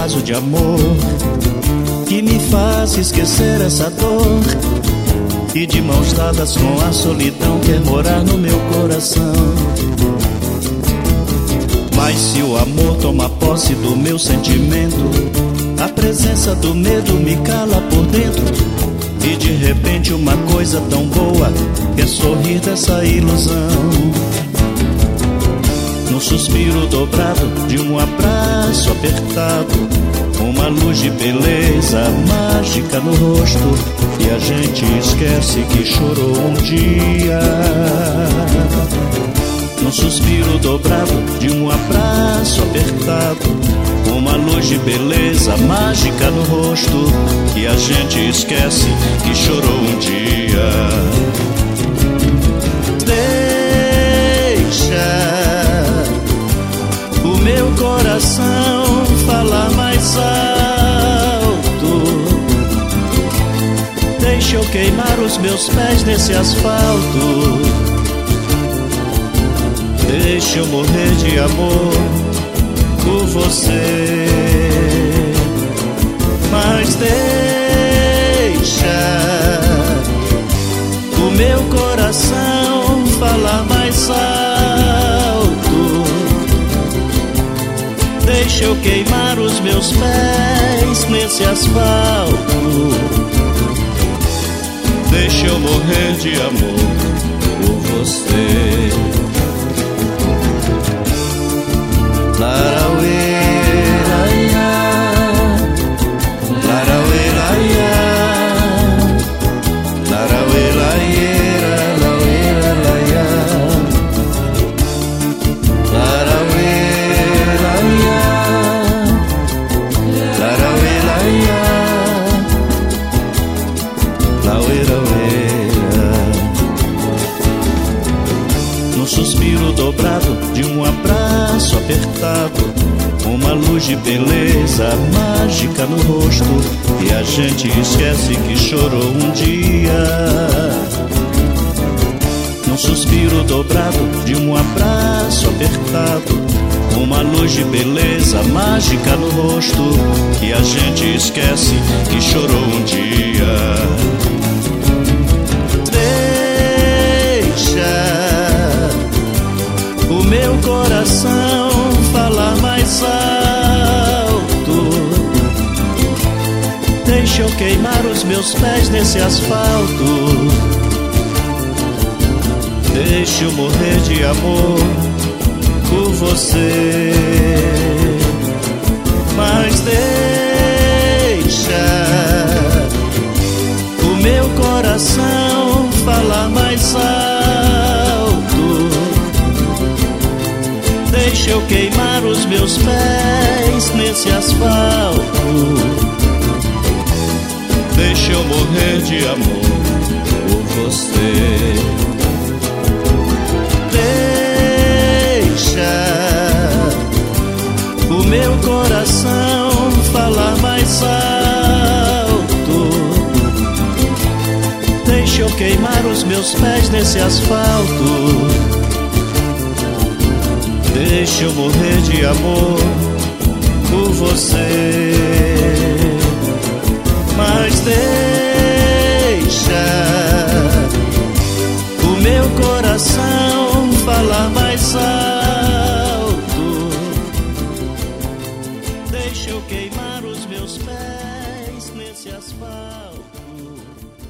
caso de amor que me faz esquecer essa dor, e de mãos dadas com a solidão quer morar no meu coração. Mas se o amor toma posse do meu sentimento, a presença do medo me cala por dentro, e de repente uma coisa tão boa quer sorrir dessa ilusão. Num suspiro dobrado de um abraço apertado, uma luz de beleza mágica no rosto, e a gente esquece que chorou um dia. Num suspiro dobrado de um abraço apertado, uma luz de beleza mágica no rosto, e a gente esquece que chorou um dia. Deixa o meu coração falar mais alto, deixa eu queimar os meus pés nesse asfalto, deixa eu morrer de amor por você. Mas deixa o meu coração falar mais alto, deixa eu queimar os meus pés nesse asfalto, deixa eu morrer de amor por você. Num suspiro dobrado de um abraço apertado, uma luz de beleza mágica no rosto, e a gente esquece que chorou um dia. Num suspiro dobrado de um abraço apertado, uma luz de beleza mágica no rosto, e a gente esquece que chorou um dia. O meu coração falar mais alto, deixa eu queimar os meus pés nesse asfalto, deixa eu morrer de amor por você. Mas deixa o meu coração falar mais alto, deixa eu queimar os meus pés nesse asfalto, deixa eu morrer de amor por você. Deixa o meu coração falar mais alto, deixa eu queimar os meus pés nesse asfalto, deixa eu morrer de amor por você. Mas deixa o meu coração falar mais alto, deixa eu queimar os meus pés nesse asfalto.